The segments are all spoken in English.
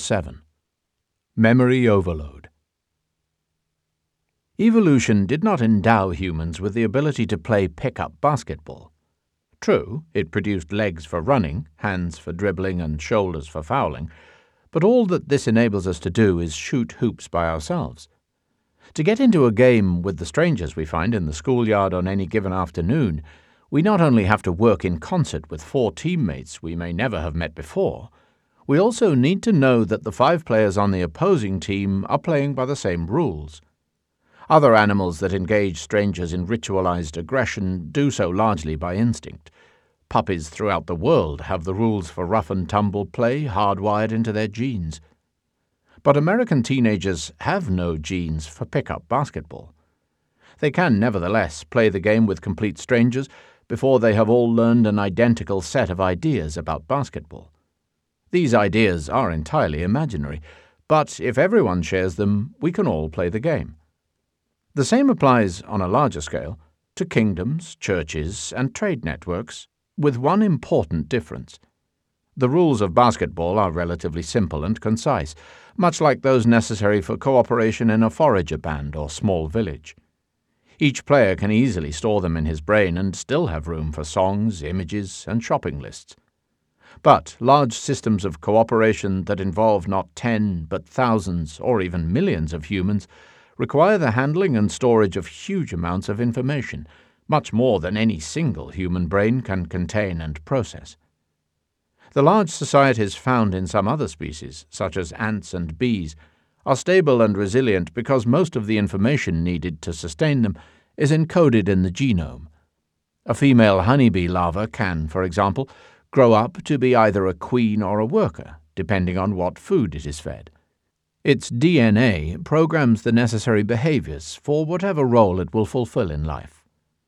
7. Memory Overload. Evolution did not endow humans with the ability to play pick-up basketball. True, it produced legs for running, hands for dribbling, and shoulders for fouling, but all that this enables us to do is shoot hoops by ourselves. To get into a game with the strangers we find in the schoolyard on any given afternoon, we not only have to work in concert with 4 teammates we may never have met before, we also need to know that the 5 players on the opposing team are playing by the same rules. Other animals that engage strangers in ritualized aggression do so largely by instinct. Puppies throughout the world have the rules for rough-and-tumble play hardwired into their genes. But American teenagers have no genes for pick-up basketball. They can nevertheless play the game with complete strangers before they have all learned an identical set of ideas about basketball. These ideas are entirely imaginary, but if everyone shares them, we can all play the game. The same applies, on a larger scale, to kingdoms, churches, and trade networks, with one important difference. The rules of basketball are relatively simple and concise, much like those necessary for cooperation in a forager band or small village. Each player can easily store them in his brain and still have room for songs, images, and shopping lists. But large systems of cooperation that involve not 10 but thousands or even millions of humans require the handling and storage of huge amounts of information, much more than any single human brain can contain and process. The large societies found in some other species, such as ants and bees, are stable and resilient because most of the information needed to sustain them is encoded in the genome. A female honeybee larva can, for example, grow up to be either a queen or a worker, depending on what food it is fed. Its DNA programs the necessary behaviors for whatever role it will fulfill in life.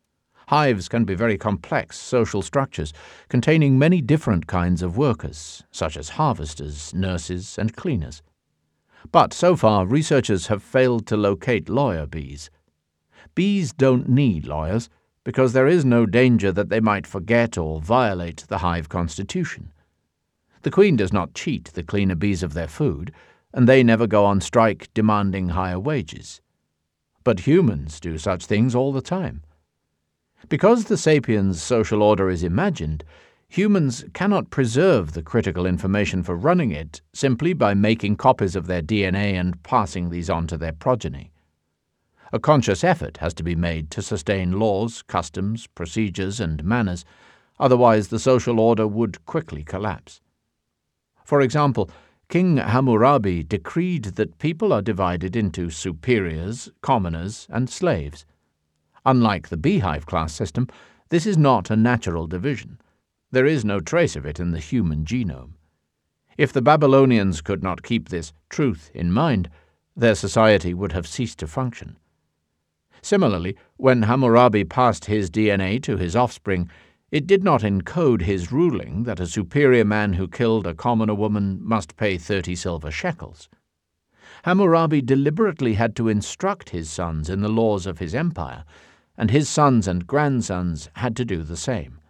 Hives can be very complex social structures containing many different kinds of workers, such as harvesters, nurses, and cleaners. But so far, researchers have failed to locate lawyer bees. Bees don't need lawyers because there is no danger that they might forget or violate the hive constitution. The queen does not cheat the cleaner bees of their food, and they never go on strike demanding higher wages. But humans do such things all the time. Because the sapiens' social order is imagined, humans cannot preserve the critical information for running it simply by making copies of their DNA and passing these on to their progeny. A conscious effort has to be made to sustain laws, customs, procedures, and manners, otherwise the social order would quickly collapse. For example, King Hammurabi decreed that people are divided into superiors, commoners, and slaves. Unlike the beehive class system, this is not a natural division. There is no trace of it in the human genome. If the Babylonians could not keep this truth in mind, their society would have ceased to function. Similarly, when Hammurabi passed his DNA to his offspring, it did not encode his ruling that a superior man who killed a commoner woman must pay 30 silver shekels. Hammurabi deliberately had to instruct his sons in the laws of his empire, and his sons and grandsons had to do the same.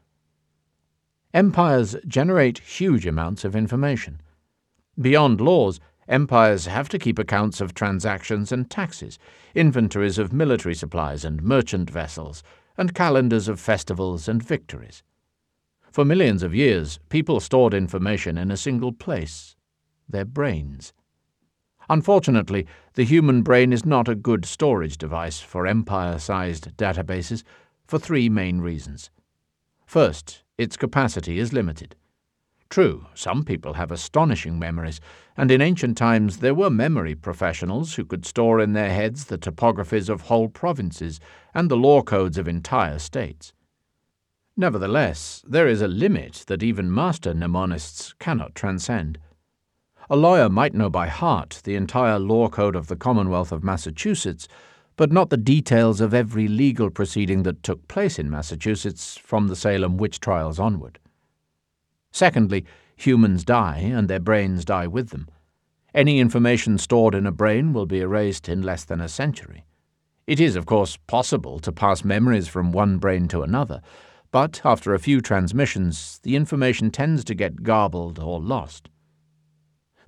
Empires generate huge amounts of information. Beyond laws, empires have to keep accounts of transactions and taxes, inventories of military supplies and merchant vessels, and calendars of festivals and victories. For millions of years, people stored information in a single place, their brains. Unfortunately, the human brain is not a good storage device for empire-sized databases for 3 main reasons. First, its capacity is limited. True, some people have astonishing memories, and in ancient times there were memory professionals who could store in their heads the topographies of whole provinces and the law codes of entire states. Nevertheless, there is a limit that even master mnemonists cannot transcend. A lawyer might know by heart the entire law code of the Commonwealth of Massachusetts, but not the details of every legal proceeding that took place in Massachusetts from the Salem witch trials onward. Secondly, humans die, and their brains die with them. Any information stored in a brain will be erased in less than a century. It is, of course, possible to pass memories from one brain to another, but after a few transmissions, the information tends to get garbled or lost.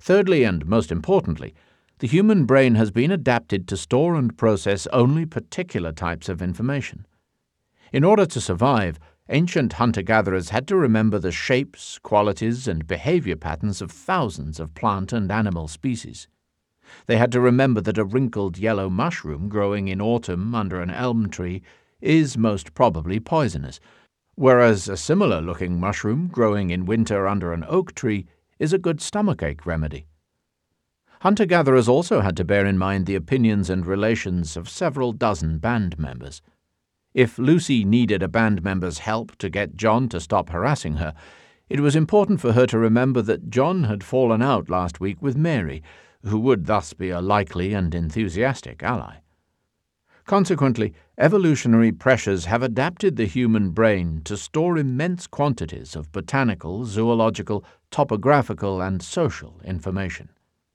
Thirdly, and most importantly, the human brain has been adapted to store and process only particular types of information. In order to survive, ancient hunter-gatherers had to remember the shapes, qualities, and behavior patterns of thousands of plant and animal species. They had to remember that a wrinkled yellow mushroom growing in autumn under an elm tree is most probably poisonous, whereas a similar-looking mushroom growing in winter under an oak tree is a good stomachache remedy. Hunter-gatherers also had to bear in mind the opinions and relations of several dozen band members. If Lucy needed a band member's help to get John to stop harassing her, it was important for her to remember that John had fallen out last week with Mary, who would thus be a likely and enthusiastic ally. Consequently, evolutionary pressures have adapted the human brain to store immense quantities of botanical, zoological, topographical, and social information.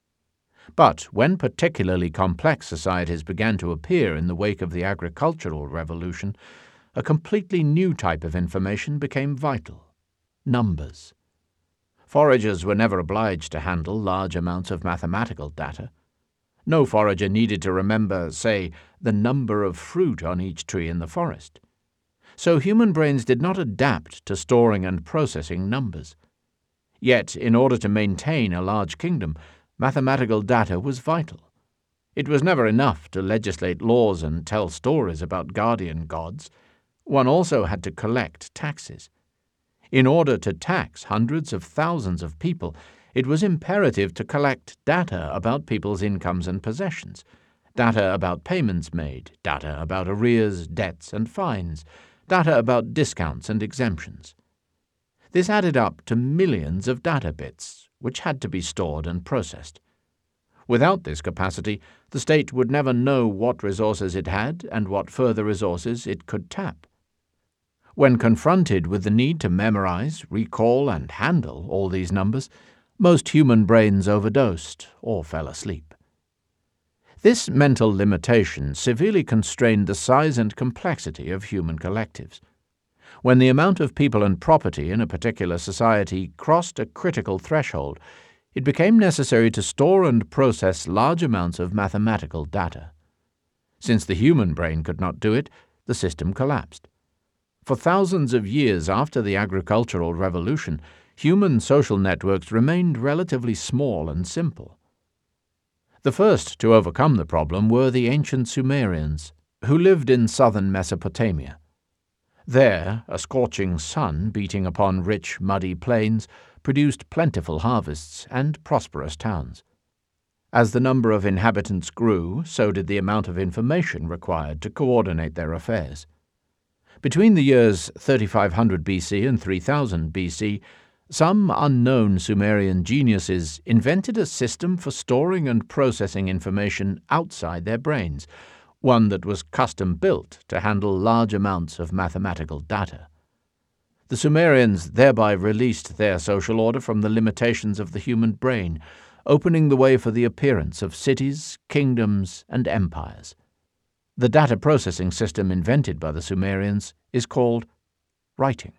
But when particularly complex societies began to appear in the wake of the agricultural revolution, a completely new type of information became vital: numbers. Foragers were never obliged to handle large amounts of mathematical data. No forager needed to remember, say, the number of fruit on each tree in the forest. So human brains did not adapt to storing and processing numbers. Yet, in order to maintain a large kingdom, mathematical data was vital. It was never enough to legislate laws and tell stories about guardian gods. One also had to collect taxes. In order to tax hundreds of thousands of people, it was imperative to collect data about people's incomes and possessions, data about payments made, data about arrears, debts, and fines, data about discounts and exemptions. This added up to millions of data bits, which had to be stored and processed. Without this capacity, the state would never know what resources it had and what further resources it could tap. When confronted with the need to memorize, recall, and handle all these numbers, most human brains overdosed or fell asleep. This mental limitation severely constrained the size and complexity of human collectives. When the amount of people and property in a particular society crossed a critical threshold, it became necessary to store and process large amounts of mathematical data. Since the human brain could not do it, the system collapsed. For thousands of years after the agricultural revolution, human social networks remained relatively small and simple. The first to overcome the problem were the ancient Sumerians, who lived in southern Mesopotamia. There, a scorching sun beating upon rich, muddy plains produced plentiful harvests and prosperous towns. As the number of inhabitants grew, so did the amount of information required to coordinate their affairs. Between the years 3500 BC and 3000 BC, some unknown Sumerian geniuses invented a system for storing and processing information outside their brains, one that was custom-built to handle large amounts of mathematical data. The Sumerians thereby released their social order from the limitations of the human brain, opening the way for the appearance of cities, kingdoms, and empires. The data processing system invented by the Sumerians is called writing.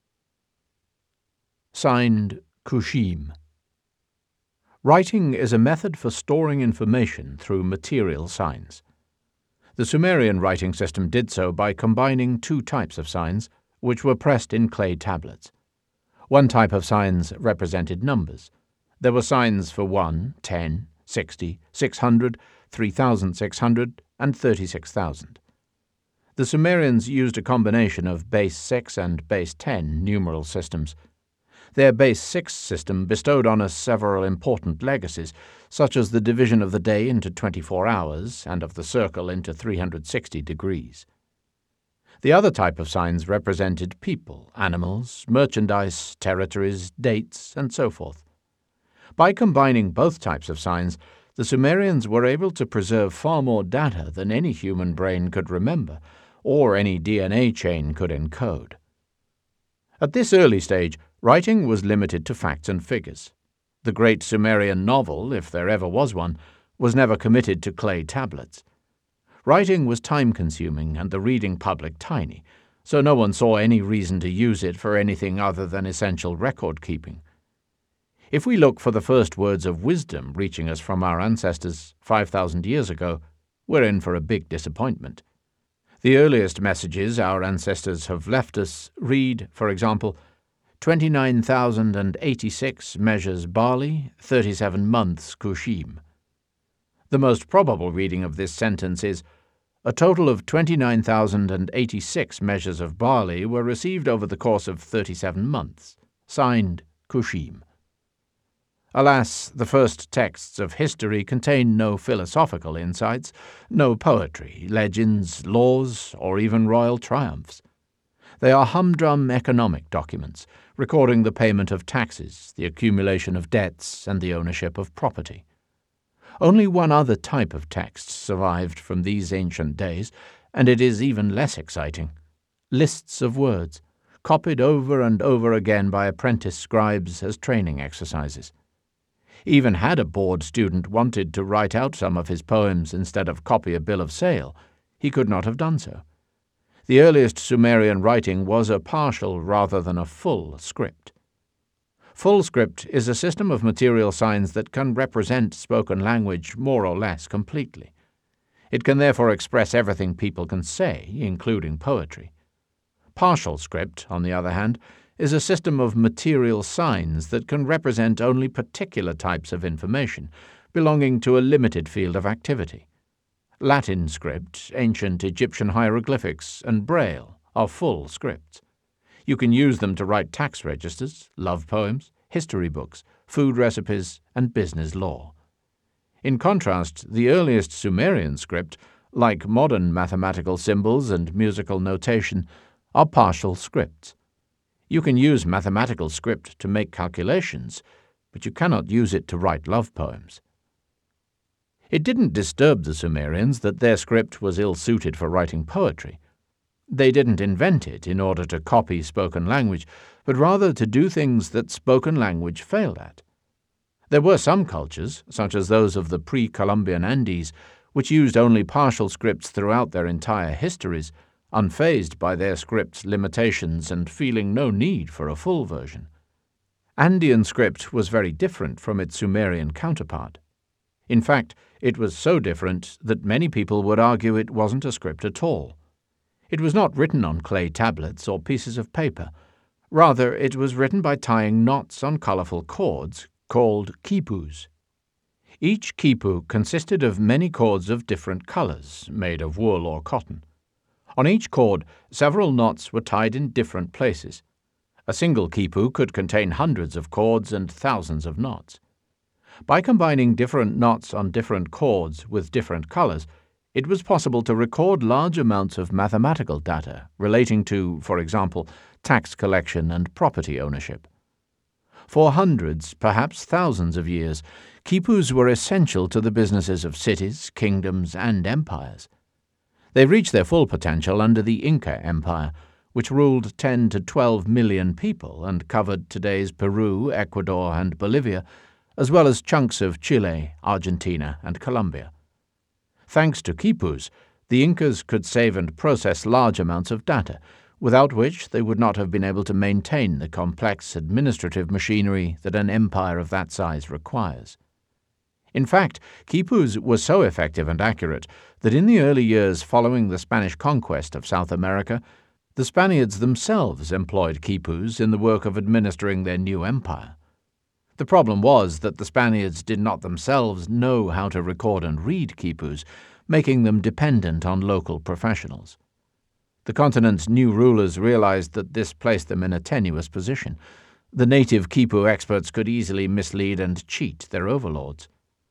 Signed, Kushim. Writing is a method for storing information through material signs. The Sumerian writing system did so by combining two types of signs, which were pressed in clay tablets. One type of signs represented numbers. There were signs for 1, 10, 60, 600, 3,600, and 36,000. The Sumerians used a combination of base 6 and base 10 numeral systems. Their base 6 system bestowed on us several important legacies, such as the division of the day into 24 hours and of the circle into 360 degrees. The other type of signs represented people, animals, merchandise, territories, dates, and so forth. By combining both types of signs, the Sumerians were able to preserve far more data than any human brain could remember, or any DNA chain could encode. At this early stage, writing was limited to facts and figures. The great Sumerian novel, if there ever was one, was never committed to clay tablets. Writing was time-consuming and the reading public tiny, so no one saw any reason to use it for anything other than essential record-keeping. If we look for the first words of wisdom reaching us from our ancestors 5,000 years ago, we're in for a big disappointment. The earliest messages our ancestors have left us read, for example, 29,086 measures barley, 37 months kushim. The most probable reading of this sentence is, a total of 29,086 measures of barley were received over the course of 37 months. Signed, Kushim. Alas, the first texts of history contain no philosophical insights, no poetry, legends, laws, or even royal triumphs. They are humdrum economic documents, recording the payment of taxes, the accumulation of debts, and the ownership of property. Only one other type of text survived from these ancient days, and it is even less exciting. Lists of words, copied over and over again by apprentice scribes as training exercises. Even had a bored student wanted to write out some of his poems instead of copy a bill of sale, he could not have done so. The earliest Sumerian writing was a partial rather than a full script. Full script is a system of material signs that can represent spoken language more or less completely. It can therefore express everything people can say, including poetry. Partial script, on the other hand, is a system of material signs that can represent only particular types of information, belonging to a limited field of activity. Latin script, ancient Egyptian hieroglyphics, and Braille are full scripts. You can use them to write tax registers, love poems, history books, food recipes, and business law. In contrast, the earliest Sumerian script, like modern mathematical symbols and musical notation, are partial scripts. You can use mathematical script to make calculations, but you cannot use it to write love poems. It didn't disturb the Sumerians that their script was ill-suited for writing poetry. They didn't invent it in order to copy spoken language, but rather to do things that spoken language failed at. There were some cultures, such as those of the pre-Columbian Andes, which used only partial scripts throughout their entire histories, unfazed by their script's limitations and feeling no need for a full version. Andean script was very different from its Sumerian counterpart. In fact, it was so different that many people would argue it wasn't a script at all. It was not written on clay tablets or pieces of paper. Rather, it was written by tying knots on colorful cords called quipus. Each quipu consisted of many cords of different colors, made of wool or cotton. On each cord, several knots were tied in different places. A single quipu could contain hundreds of cords and thousands of knots. By combining different knots on different cords with different colors, it was possible to record large amounts of mathematical data relating to, for example, tax collection and property ownership. For hundreds, perhaps thousands of years, quipus were essential to the businesses of cities, kingdoms, and empires. They reached their full potential under the Inca Empire, which ruled 10 to 12 million people and covered today's Peru, Ecuador, and Bolivia, as well as chunks of Chile, Argentina, and Colombia. Thanks to quipus, the Incas could save and process large amounts of data, without which they would not have been able to maintain the complex administrative machinery that an empire of that size requires. In fact, quipus were so effective and accurate that in the early years following the Spanish conquest of South America, the Spaniards themselves employed quipus in the work of administering their new empire. The problem was that the Spaniards did not themselves know how to record and read quipus, making them dependent on local professionals. The continent's new rulers realized that this placed them in a tenuous position. The native quipu experts could easily mislead and cheat their overlords.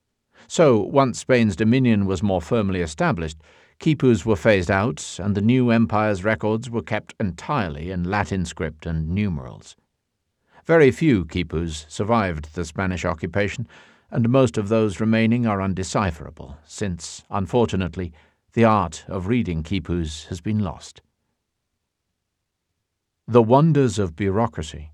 So, once Spain's dominion was more firmly established, quipus were phased out and the new empire's records were kept entirely in Latin script and numerals. Very few quipus survived the Spanish occupation, and most of those remaining are undecipherable, since, unfortunately, the art of reading quipus has been lost. The wonders of bureaucracy.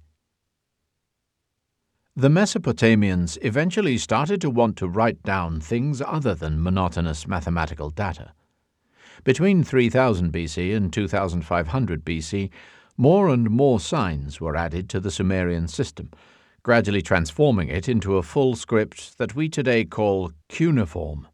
The Mesopotamians eventually started to want to write down things other than monotonous mathematical data. Between 3000 BC and 2500 BC, more and more signs were added to the Sumerian system, gradually transforming it into a full script that we today call cuneiform.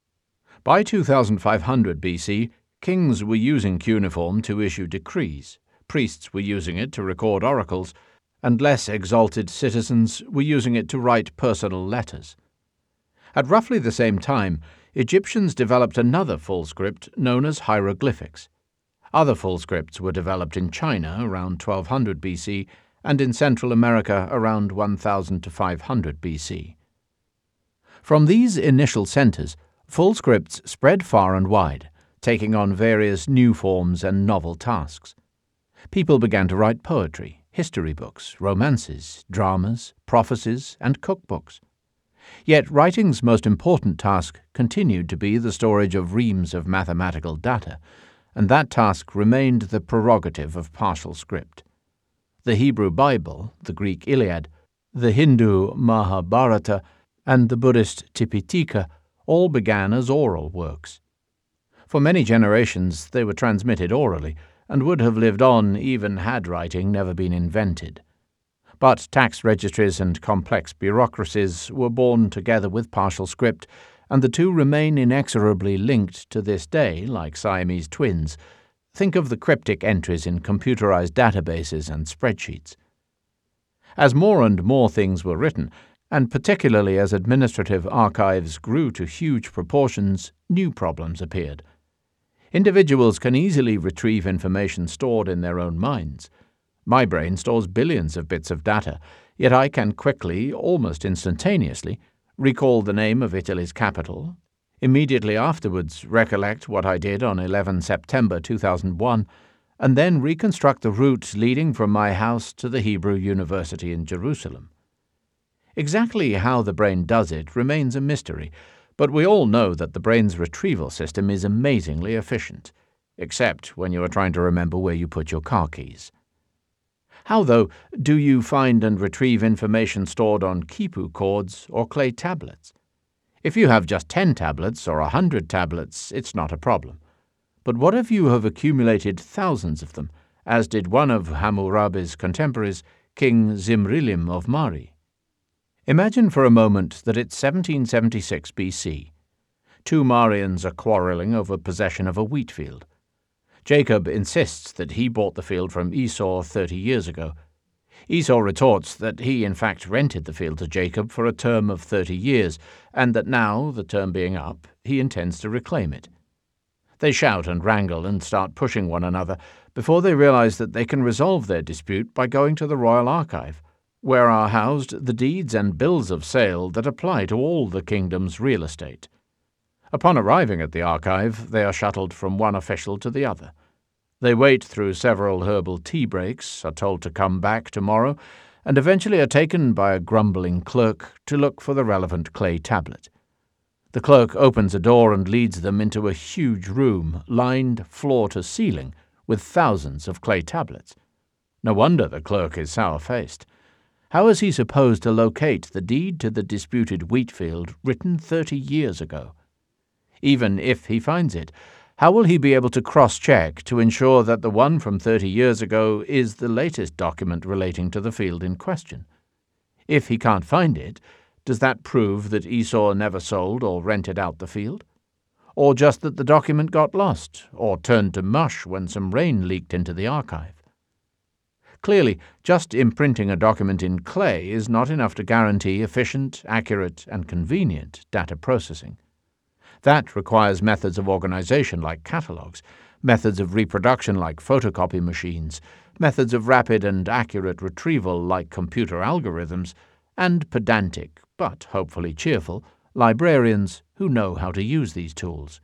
By 2500 BC, kings were using cuneiform to issue decrees, priests were using it to record oracles, and less exalted citizens were using it to write personal letters. At roughly the same time, Egyptians developed another full script known as hieroglyphics. Other full scripts were developed in China around 1200 BC and in Central America around 1000 to 500 BC. From these initial centers, full scripts spread far and wide, taking on various new forms and novel tasks. People began to write poetry, history books, romances, dramas, prophecies, and cookbooks. Yet writing's most important task continued to be the storage of reams of mathematical data, and that task remained the prerogative of partial script. The Hebrew Bible, the Greek Iliad, the Hindu Mahabharata, and the Buddhist Tipitaka all began as oral works. For many generations they were transmitted orally, and would have lived on even had writing never been invented. But tax registries and complex bureaucracies were born together with partial script, and the two remain inexorably linked to this day like Siamese twins. Think of the cryptic entries in computerized databases and spreadsheets. As more and more things were written, and particularly as administrative archives grew to huge proportions, new problems appeared. Individuals can easily retrieve information stored in their own minds. My brain stores billions of bits of data, yet I can quickly, almost instantaneously, recall the name of Italy's capital, immediately afterwards recollect what I did on 11 September 2001, and then reconstruct the route leading from my house to the Hebrew University in Jerusalem. Exactly how the brain does it remains a mystery, but we all know that the brain's retrieval system is amazingly efficient, except when you are trying to remember where you put your car keys. How, though, do you find and retrieve information stored on quipu cords or clay tablets? If you have just 10 tablets or 100 tablets, it's not a problem. But what if you have accumulated thousands of them, as did one of Hammurabi's contemporaries, King Zimrilim of Mari? Imagine for a moment that it's 1776 BC. Two Marians are quarreling over possession of a wheat field. Jacob insists that he bought the field from Esau 30 years ago. Esau retorts that he in fact rented the field to Jacob for a term of 30 years, and that now, the term being up, he intends to reclaim it. They shout and wrangle and start pushing one another before they realize that they can resolve their dispute by going to the Royal Archive, where are housed the deeds and bills of sale that apply to all the kingdom's real estate. Upon arriving at the archive, they are shuttled from one official to the other. They wait through several herbal tea breaks, are told to come back tomorrow, and eventually are taken by a grumbling clerk to look for the relevant clay tablet. The clerk opens a door and leads them into a huge room, lined floor to ceiling, with thousands of clay tablets. No wonder the clerk is sour-faced. How is he supposed to locate the deed to the disputed wheat field written 30 years ago? Even if he finds it, how will he be able to cross-check to ensure that the one from 30 years ago is the latest document relating to the field in question? If he can't find it, does that prove that Esau never sold or rented out the field? Or just that the document got lost, or turned to mush when some rain leaked into the archive? Clearly, just imprinting a document in clay is not enough to guarantee efficient, accurate, and convenient data processing. That requires methods of organization like catalogs, methods of reproduction like photocopy machines, methods of rapid and accurate retrieval like computer algorithms, and pedantic, but hopefully cheerful, librarians who know how to use these tools.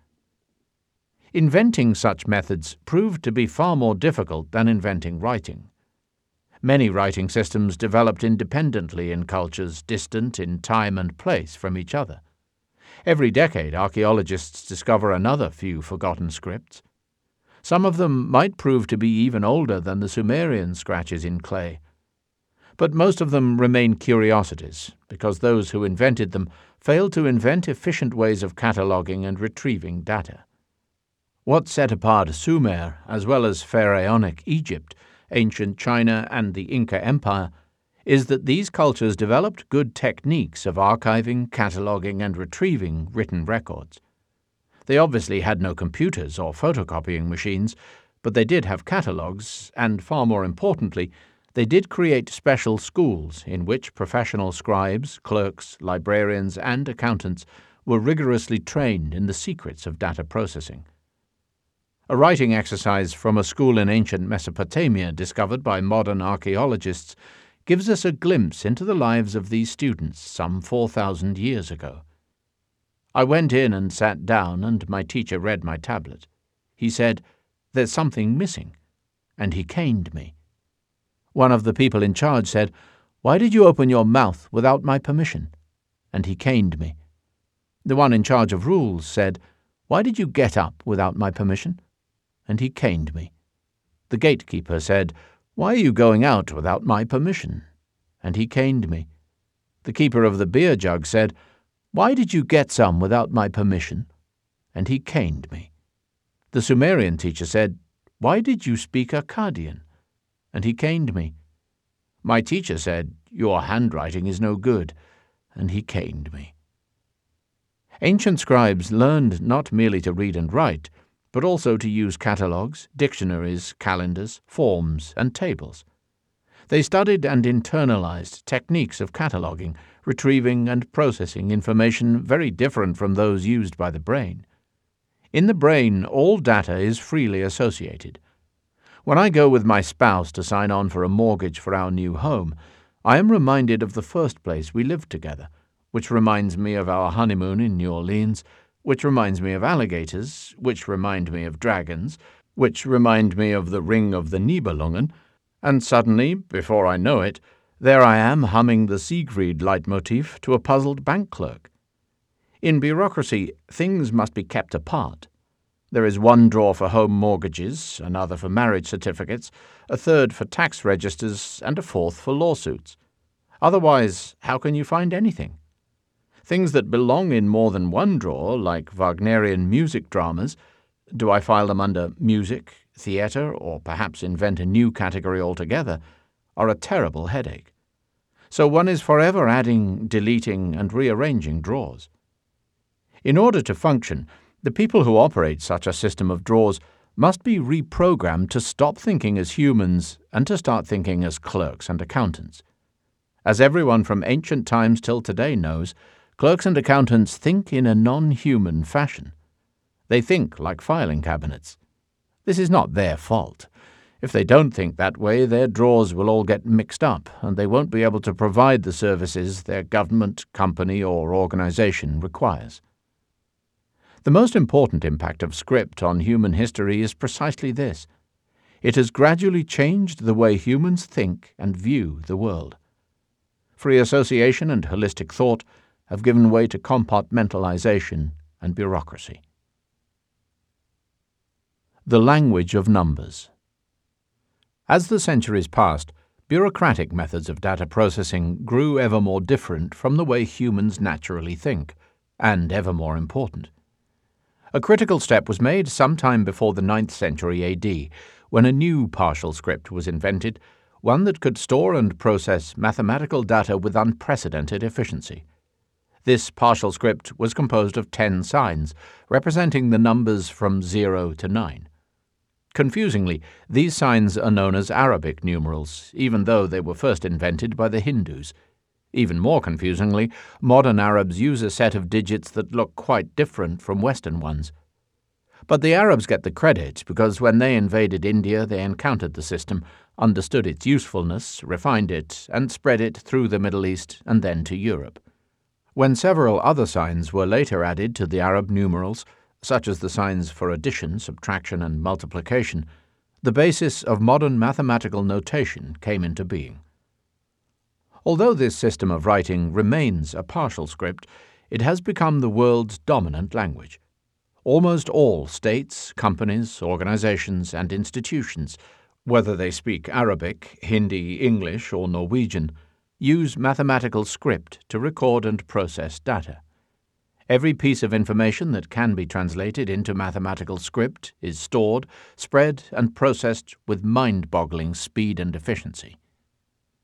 Inventing such methods proved to be far more difficult than inventing writing. Many writing systems developed independently in cultures distant in time and place from each other. Every decade, archaeologists discover another few forgotten scripts. Some of them might prove to be even older than the Sumerian scratches in clay. But most of them remain curiosities, because those who invented them failed to invent efficient ways of cataloging and retrieving data. What set apart Sumer, as well as Pharaonic Egypt, ancient China, and the Inca Empire, is that these cultures developed good techniques of archiving, cataloguing, and retrieving written records. They obviously had no computers or photocopying machines, but they did have catalogues, and far more importantly, they did create special schools in which professional scribes, clerks, librarians, and accountants were rigorously trained in the secrets of data processing. A writing exercise from a school in ancient Mesopotamia discovered by modern archaeologists gives us a glimpse into the lives of these students some 4,000 years ago. I went in and sat down, and my teacher read my tablet. He said, "There's something missing," and he caned me. One of the people in charge said, "Why did you open your mouth without my permission?" and he caned me. The one in charge of rules said, "Why did you get up without my permission?" and he caned me. The gatekeeper said, "Why are you going out without my permission?" and he caned me. The keeper of the beer jug said, "Why did you get some without my permission?" and he caned me. The Sumerian teacher said, "Why did you speak Akkadian?" and he caned me. My teacher said, "Your handwriting is no good," and he caned me. Ancient scribes learned not merely to read and write, but also to use catalogues, dictionaries, calendars, forms, and tables. They studied and internalized techniques of cataloguing, retrieving, and processing information very different from those used by the brain. In the brain, all data is freely associated. When I go with my spouse to sign on for a mortgage for our new home, I am reminded of the first place we lived together, which reminds me of our honeymoon in New Orleans, which reminds me of alligators, which remind me of dragons, which remind me of the ring of the Nibelungen, and suddenly, before I know it, there I am humming the Siegfried leitmotif to a puzzled bank clerk. In bureaucracy, things must be kept apart. There is one drawer for home mortgages, another for marriage certificates, a third for tax registers, and a fourth for lawsuits. Otherwise, how can you find anything? Things that belong in more than one drawer, like Wagnerian music dramas, do I file them under music, theatre, or perhaps invent a new category altogether, are a terrible headache. So one is forever adding, deleting, and rearranging drawers. In order to function, the people who operate such a system of drawers must be reprogrammed to stop thinking as humans and to start thinking as clerks and accountants. As everyone from ancient times till today knows, clerks and accountants think in a non-human fashion. They think like filing cabinets. This is not their fault. If they don't think that way, their drawers will all get mixed up, and they won't be able to provide the services their government, company, or organization requires. The most important impact of script on human history is precisely this. It has gradually changed the way humans think and view the world. Free association and holistic thought have given way to compartmentalization and bureaucracy. The language of numbers. As the centuries passed, bureaucratic methods of data processing grew ever more different from the way humans naturally think, and ever more important. A critical step was made sometime before the 9th century AD, when a new partial script was invented, one that could store and process mathematical data with unprecedented efficiency. This partial script was composed of 10 signs, representing the numbers from 0 to 9. Confusingly, these signs are known as Arabic numerals, even though they were first invented by the Hindus. Even more confusingly, modern Arabs use a set of digits that look quite different from Western ones. But the Arabs get the credit because when they invaded India, they encountered the system, understood its usefulness, refined it, and spread it through the Middle East and then to Europe. When several other signs were later added to the Arab numerals, such as the signs for addition, subtraction, and multiplication, the basis of modern mathematical notation came into being. Although this system of writing remains a partial script, it has become the world's dominant language. Almost all states, companies, organizations, and institutions, whether they speak Arabic, Hindi, English, or Norwegian, use mathematical script to record and process data. Every piece of information that can be translated into mathematical script is stored, spread, and processed with mind-boggling speed and efficiency.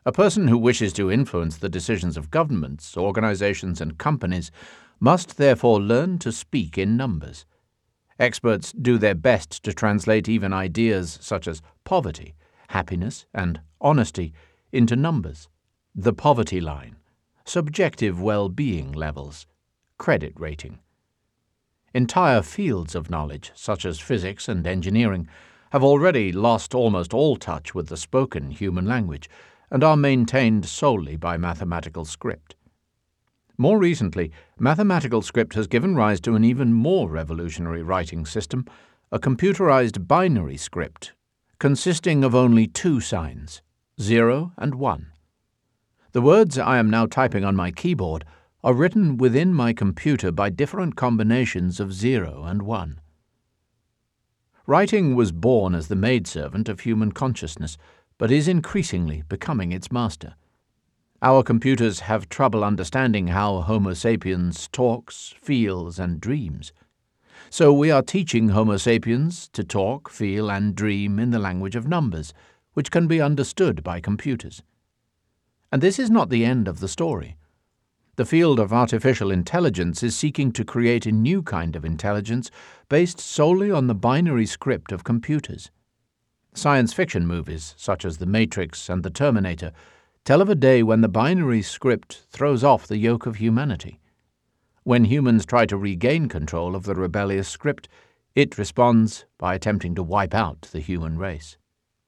A person who wishes to influence the decisions of governments, organizations, and companies must therefore learn to speak in numbers. Experts do their best to translate even ideas such as poverty, happiness, and honesty into numbers: the poverty line, subjective well-being levels, credit rating. Entire fields of knowledge, such as physics and engineering, have already lost almost all touch with the spoken human language and are maintained solely by mathematical script. More recently, mathematical script has given rise to an even more revolutionary writing system, a computerized binary script, consisting of only two signs, 0 and 1. The words I am now typing on my keyboard are written within my computer by different combinations of 0 and 1. Writing was born as the maidservant of human consciousness, but is increasingly becoming its master. Our computers have trouble understanding how Homo sapiens talks, feels, and dreams. So we are teaching Homo sapiens to talk, feel, and dream in the language of numbers, which can be understood by computers. And this is not the end of the story. The field of artificial intelligence is seeking to create a new kind of intelligence based solely on the binary script of computers. Science fiction movies, such as The Matrix and The Terminator, tell of a day when the binary script throws off the yoke of humanity. When humans try to regain control of the rebellious script, it responds by attempting to wipe out the human race.